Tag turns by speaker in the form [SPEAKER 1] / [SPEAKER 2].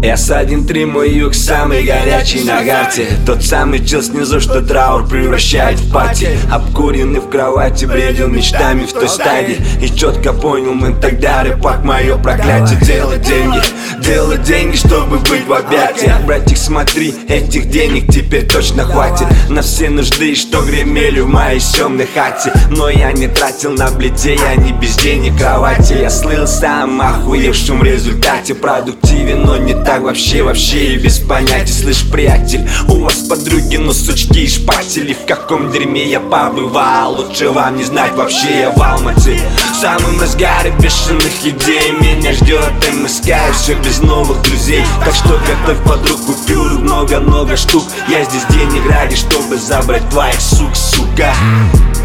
[SPEAKER 1] С1-3 мой юг самый горячий на карте. Тот самый чел снизу, что траур превращает в пати. Обкуренный в кровати, бредил мечтами в той стадии. И четко понял, мы тогда рэпак мое проклятие. Делать деньги, чтобы быть в объятиях. Братик, смотри, этих денег теперь точно хватит на все нужды, что гремели в моей съемной хате. Но я не тратил на бледе, я не без денег кровати. Я слыл сам охуевшим в результате. Продуктивен, но не так вообще и без понятий. Слышь, приятель, у вас подруги, но сучки и шпатели. В каком дерьме я побывал, лучше вам не знать вообще. Я в Алмате, в самом разгаре бешеных идей. Меня ждет МСК, и все без новых друзей. Так что готовь под руку купюр, много-много штук. Я здесь денег ради, чтобы забрать твоих сук, сука.